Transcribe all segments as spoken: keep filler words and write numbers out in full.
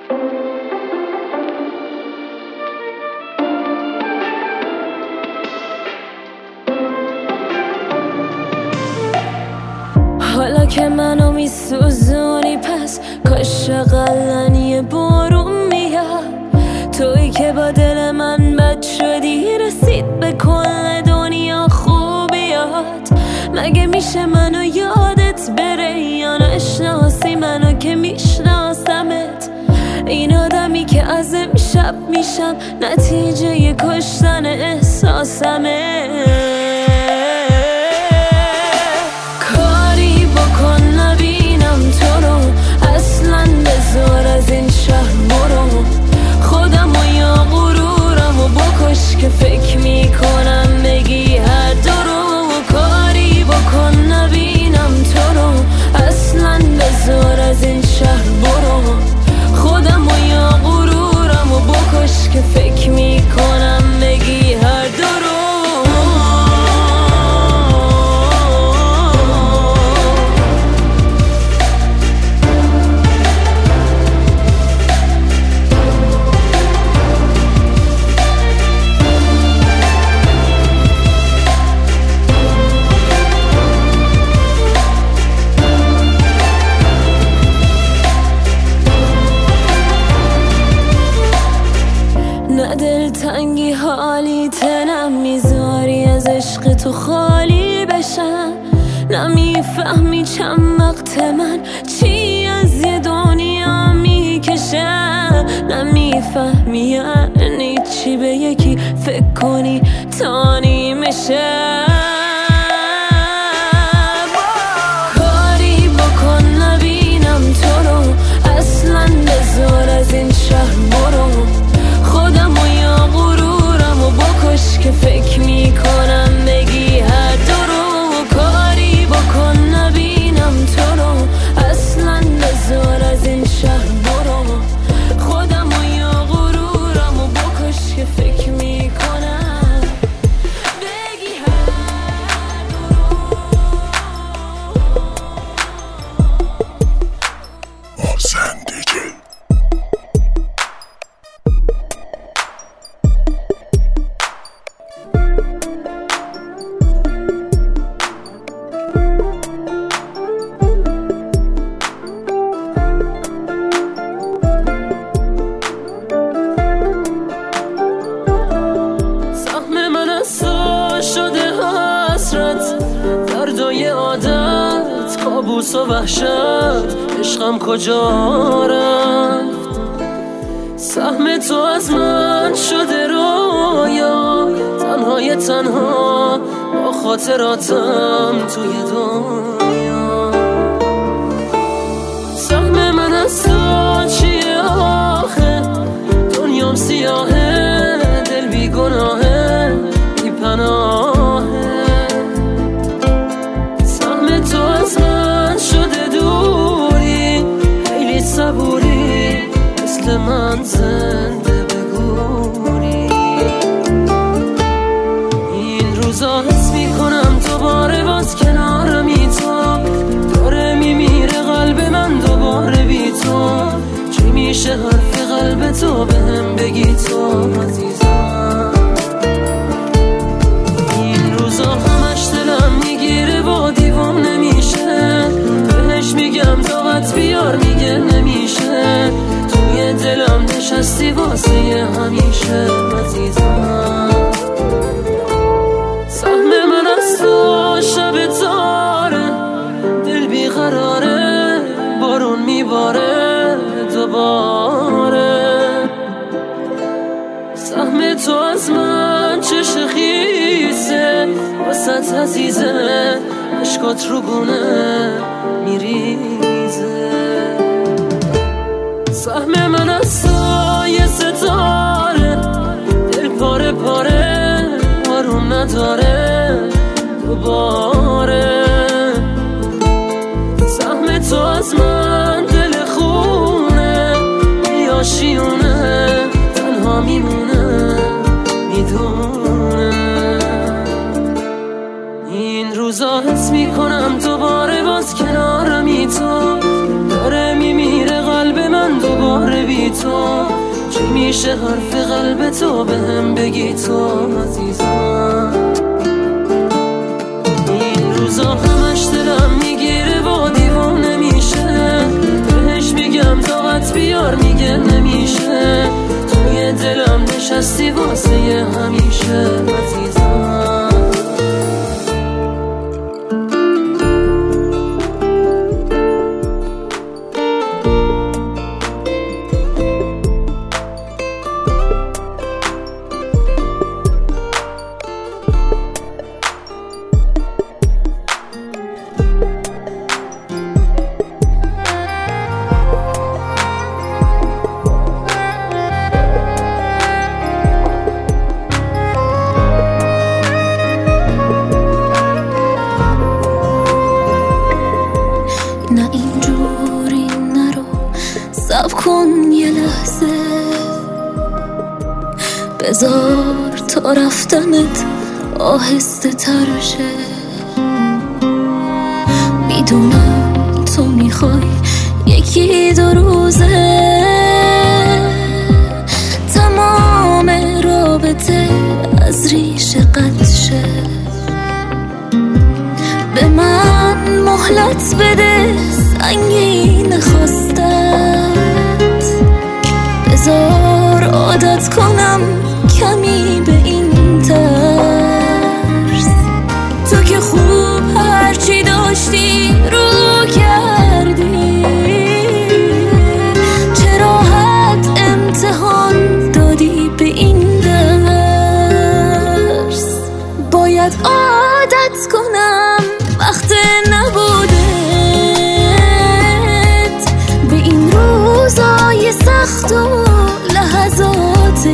حالا که منو میسوزونی پس کاش اقلن یه بارون میاد. تویی که با دل من بد شدی رسید به کل دنیا خوبیات. مگه میشه منو یادت بره یا نشناسی منو که میشناسمت؟ این آدمی که از امشب میشم نتیجه ی کشتن احساسمه. کاری بکن نبینم تو رو اصلا، بذار از این شهر برو. خودم و یا غرورم و بکش که فکر میکنم بگی هر درو. کاری بکن نبینم تو رو اصلا، بذار از این شهر برو. خودم و یا غرورم و بکش که فکر میکنم بگی هر درو. نه دلتنگی حالی تنم میذاری از عشق تو خالی بشم. نمیفهمی چند وقت من چی از یه دنیا میکشم. نمیفهمی یعنی چی به یکی فکر کنی تا نیمشه. کاری بکن نبینم تو رو اصلا، بذار از این شهر برو. خودم و یا غرورم و بکش که فکر میکنم بگی هر درو. کاری بکن نبینم تو رو اصلا، بذار از این شهر برو. خودم و یا غرورم و بکش که فکر میکنم بگی هر درو. محسن دیجی کابوس و وحشت عشقم کجا رفت؟ سهم تو از من شده رویا، تنهای تنها با خاطراتم توی دنیا. سهم من از تو چیه آخه؟ دنیام سیاهه، دل بی گناهه، بی پناهه. سهم تو از من شده دوری، خیلی صبوری، مثل من زنده بگوری. این روزا حس میکنم دوباره باز کنارمی تو، داره میمیره قلب من دوباره بی تو. چی میشه حرف قلب تو بهم بگی تو عزیزم؟ این روزا همش دلم میگیره با دیوام نمیشه، بهش میگم طاقت بیار میگه نمیشه. توی دلم نشستی واسه همیشه عزیزم. سهم من از تو شب تاره، دل بیقراره، بارون میباره دوباره. سهم تو از من چش خیسه، واسط عزیزه، عشقات رو گونه میریزه. سهم من از تو یه ستاره، دل پاره پاره، آروم نداره دوباره. سهم تو از من دل خونه، یا شیونه، تنها میمونه میدونه. این روزا حس میکنم دوباره باز کنارمی تو، داره میمیره قلب من دوباره بی تو؟ چی میشه حرف قلب تو به هم بگی تو عزیزم؟ این روزا همش دلم میگیره و دیوانه میشه، بهش میگم طاقت بیار میگه نمیشه، توی دلم نشستی واسه همیشه عزیزم. نه اینجوری نرو، صبر کن یه لحظه، بذار تا رفتنت آهسته تر شه. میدونم تو میخوای یکی دو روزه تمام رابطه از ریشه قطع شه. به من مهلت بده، سنگین خواستت، بذار عادت کنم کمی به این ترس. تو که خوب هرچی داشتی رو کردی، چه راحت امتحان دادی به این درس. باید عادت کنم وقت نبودت به این روزای سخت و لحظاتش.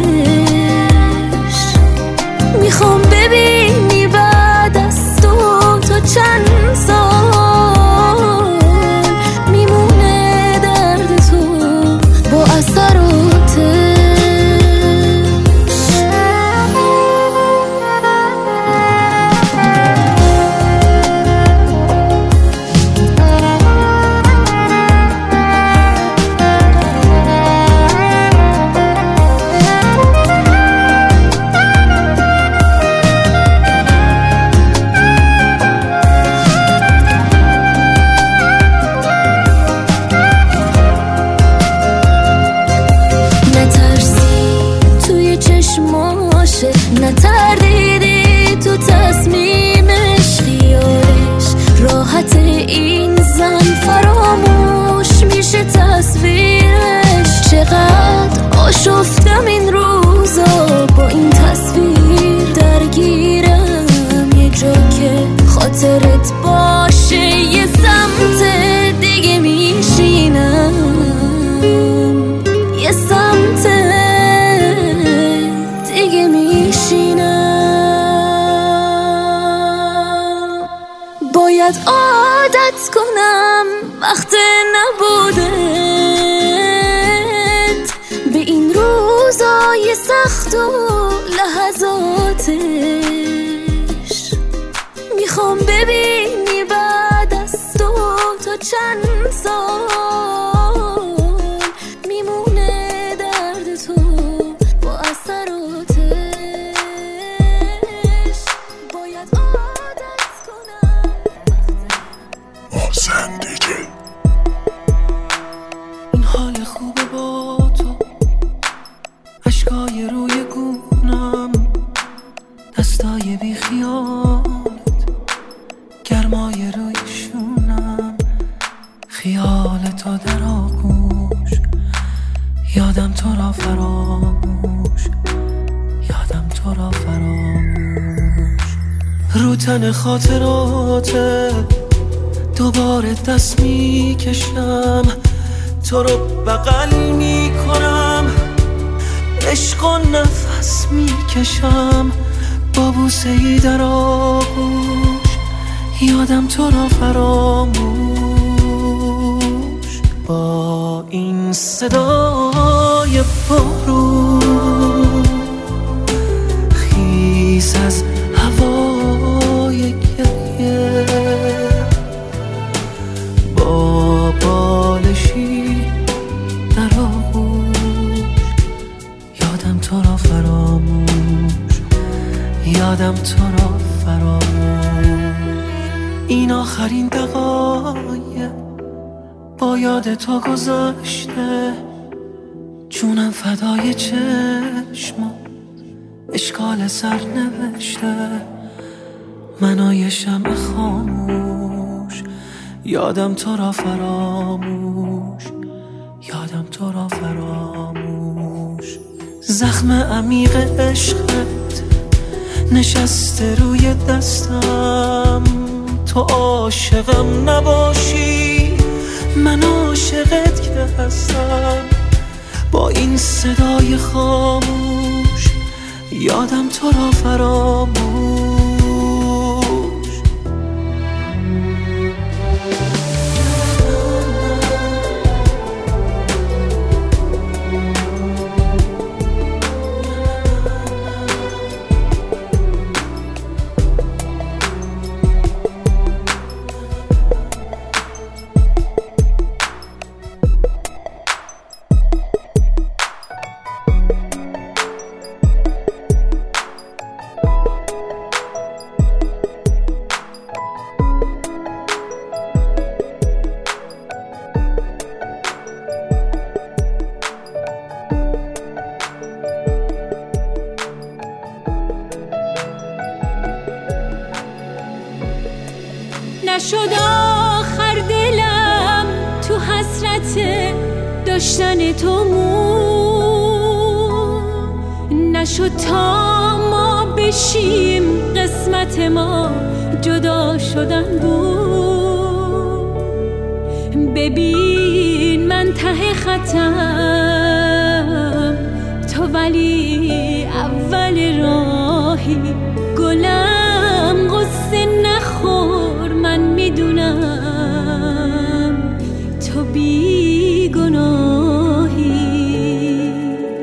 میخوام ببینی بعد از تو تا چند سال میمونه درد تو با اثراتش. نتردیدی تو تصمیمش، خیالش راحت این زن فراموش میشه تصویرش. چقدر آشفتم این روزا با این تصویر درگیرم، یه جا که خاطرت باشه یه سمت دیگه میشینم، یه سمت دیگه میشینم. باید عادت کنم وقت نبودت به این روزای سخت و لحظاتش. میخوام ببینی بعد از تو تا چند سال میمونه درد تو با اثراتش. باید عادت کنم محسن دیجی. این حال خوبه با تو، اشکای روی گونم، دستای بی خیالت، گرمای روی شونم، خیال تو در آغوش، یادم تو را فراموش، یادم تو را فراموش. رو تن خاطراته دوباره دست می کشم، تو رو بغل می کنم، عشق و نفس می کشم با بوسه ای در آغوش، یادم تو را فراموش. با این صدای بارون خیس از هوای گریه، با بالشی در آغوش با یاد تو گذاشته، جونم فدای چشما اشکال سر نوشته. منای شمع خاموش یادم تو را فراموش، یادم تو را فراموش. زخم عمیق عشقت نشسته روی دستم، تو عاشقم نباشی من عاشقت که هستم. با این صدای خاموش یادم تو را فراموش. نشد آخر دلم تو حسرت داشتن تو مون، نشد تا ما بشیم قسمت ما جدا شدن بود. ببین من ته خطم تو ولی اول راهی. گلم غصه نخور من میدونم تو بی گناهی.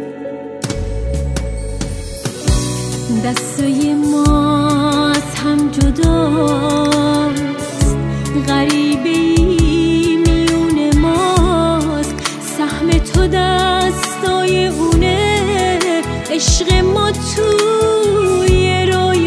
دستای ما از هم جداست، غریبه ای میون ماست. سهم تو دستای اونه، عشق ما توی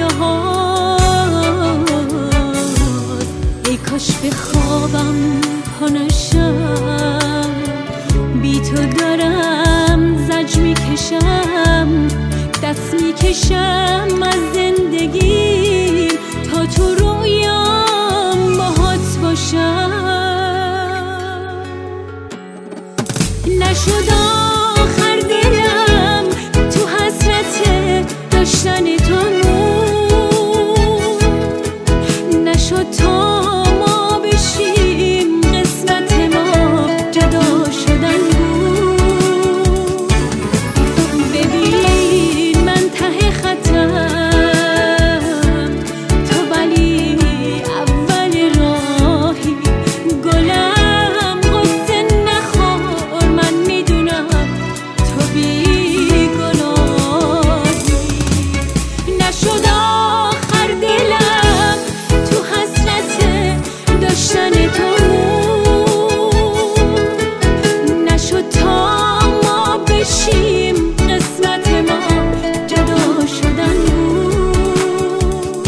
رویاهاست. ای کاش به خوابم پا نشم، بی تو دارم زج میکشم. دست میکشم از زندگی تا تو رویام باهات باشم. نشد آخر دلم تو حسرت داشتن تو مون، نشد تا ما بشیم قسمت ما جدا شدن بود. ببین من ته خطم تو ولی اول راهی. گلم غصه نخور من میدونم تو بی گناهی. نشد آخر دلم تو حسرت داشتن تو مون، نشد تا ما بشیم قسمت ما جدا شدن بود.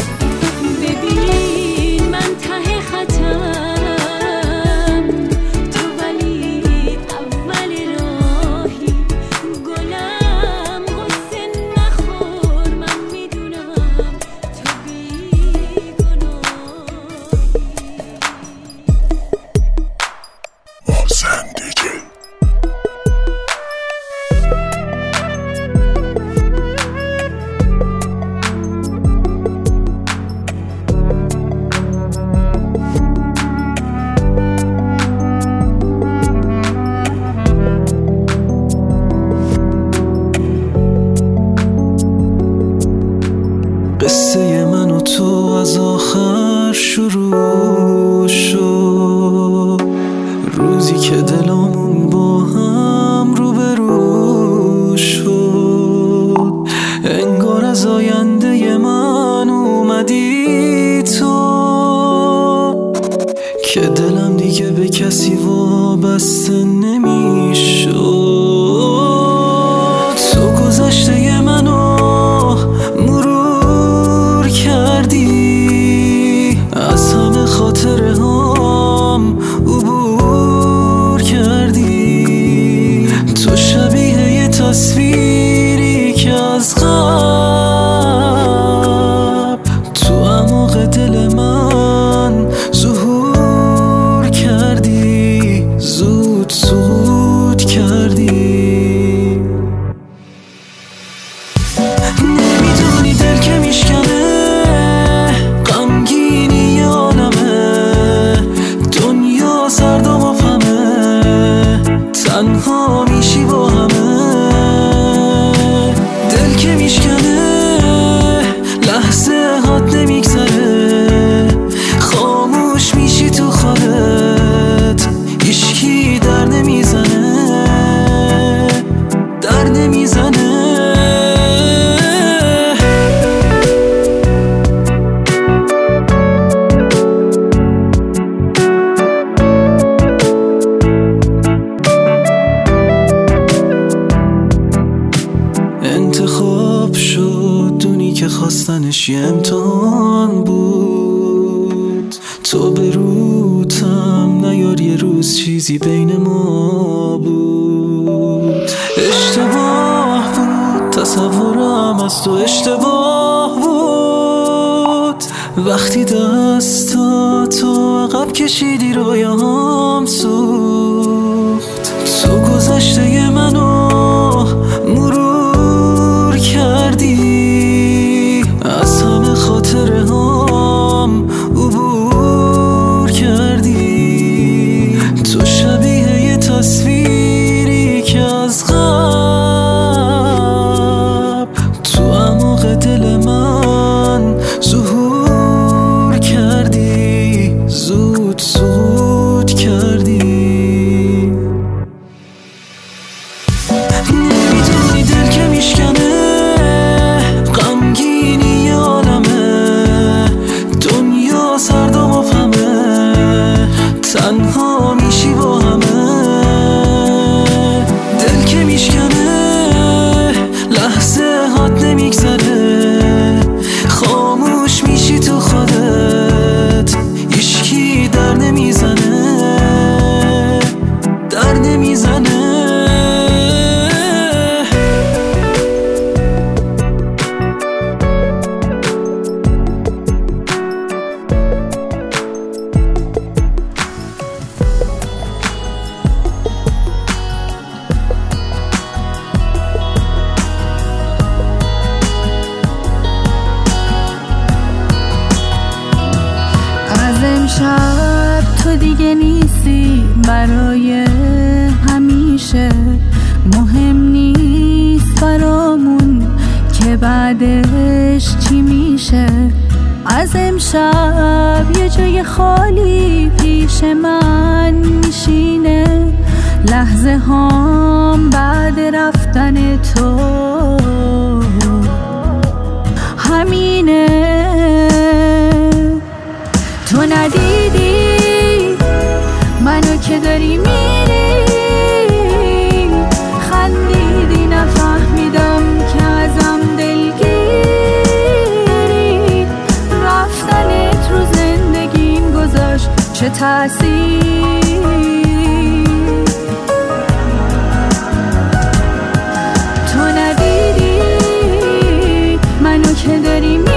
ببین من ته خطم تو ولی اول راهی. گلم غصه نخور من میدونم تو بی گناهی. محسن دیجی. قصه من و تو از آخر شروع شد، روزی که دلامون با هم روبرو شد. انگار از آینده من اومدی تو، که دلم دیگه به کسی وابسته نمیشد. تو گذشته منو مرور کردی، از همه خاطره هم عبور هیچی امتحان بود. تو به روتم نیار یه روز چیزی بین ما بود. اشتباه بود تصورم از تو، اشتباه بود وقتی دستا تو عقب کشیدی رویام سوخت. تو گذشته منو مرور کردی، از همه خاطره هم عبور کردی. تو شبیه یه تصویری که از قبل تو اعماق دل من ظهور کردی، زود زود کردی. نمیدونی دل که میشکنه، غمگینی عالمه، دنیا سرد و مبهمه، تنها میشی با همه. دل که میشکنه لحظه هات نمیگذره، خاموش میشی تو خودت، هیچکی در نمیزنه، در نمیزنه. امشب تو دیگه نیستی برای همیشه، مهم نیست برامون که بعدش چی میشه. از امشب یه جای خالی پیش من میشینه، لحظه هام بعد رفتن تو همینه. تو ندیدی منو که داری میری، خندیدی نفهمیدم که ازم دلگیری. رفتنت رو زندگیم گذاشت چه تأثیر. تو ندیدی منو که داری میری،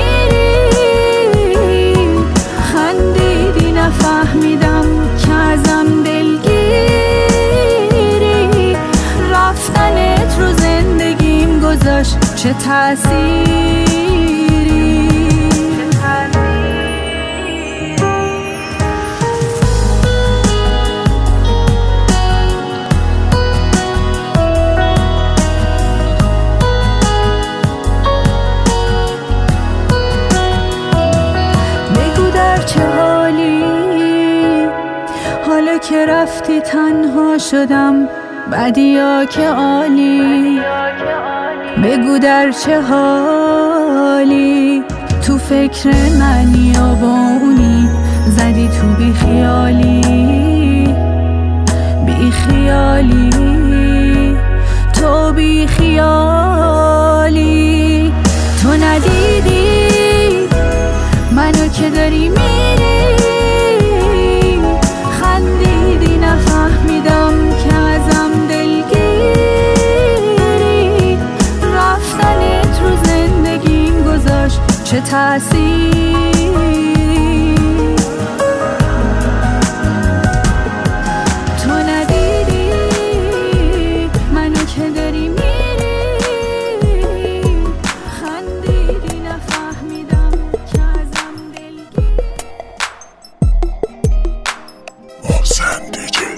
فهمیدم که ازم دلگیری. رفتنت رو زندگیم گذاشت چه تأثیری. بگو در چه حالی حالا که رفتی، تنها شدم بدیا که عالی. بگو در چه حالی تو فکر منی یا با اونی، زدی تو بی خیالی، بی خیالی، تو بی خیالی. تو ندیدی منو که داری میری، خندیدی نفهمیدم که ازم دلگیری. رفتنت رو زندگیم گذاشت چه تأثیر. تو ندیدی منو که داری میری، خندیدی نفهمیدم که ازم دلگیری. محسن دیجی.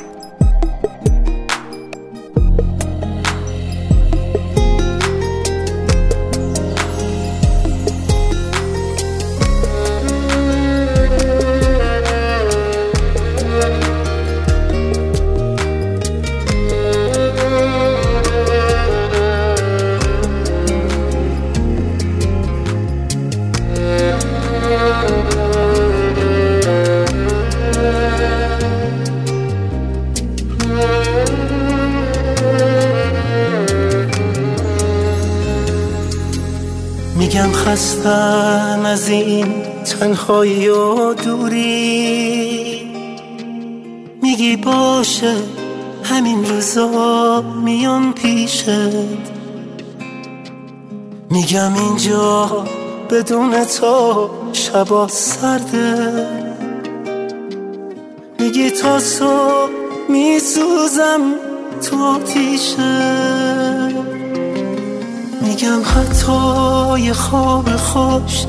میگم خستم از این تنهایی و دوری، میگی باشه همین روزا میام پیشت، میگم اینجا بدون تو شبا سرده، میگی تا صبح میسوزم تو آتیشه، میگم حتی یه خواب خوش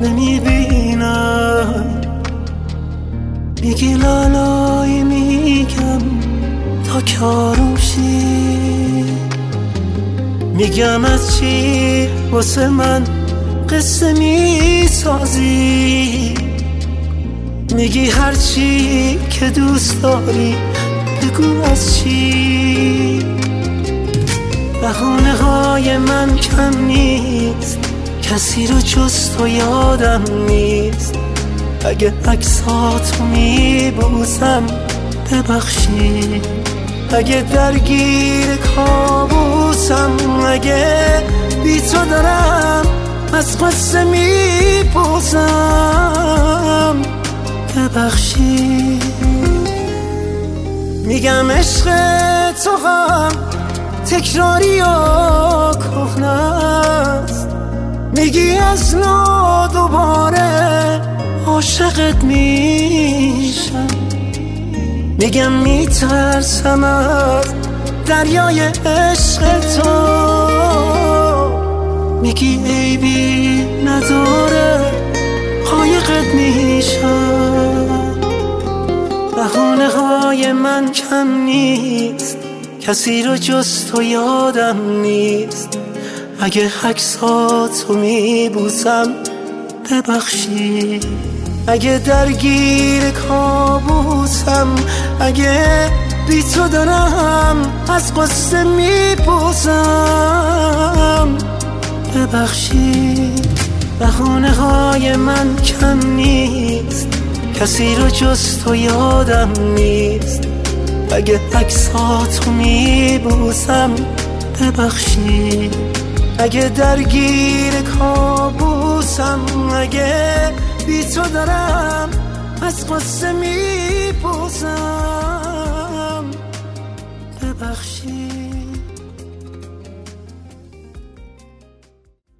نمیبینم، میگی لالای میگم تا که آروم شی، میگم از چی واسه من قصه میسازی، میگی هر چی که دوست داری بگو از چی. بهونه های من کم نیست، کسی رو جز تو یادم نیست، اگه عکساتو میبوسم ببخشی، اگه درگیر کابوسم، اگه بی تو دارم از قصه میپوسم ببخشی. میگم عشق تو هم تکراری و کهنه است، میگی از نو دوباره عاشقت میشم، میگم میترسم از دریای عشق تو، میگی عیبی نداره قایقت میشم. بهونه های من کم نیست، کسی رو جز تو یادم نیست، اگه عکساتو میبوسم ببخشی، اگه درگیر کابوسم، اگه بی تو دارم از قصه میپوسم ببخشی. بهونه های من کم نیست، کسی رو جز تو یادم نیست، اگه عکساتو میبوسم ببخشی، اگه درگیر کابوسم، اگه بی تو دارم از قصه میپوسم ببخشی.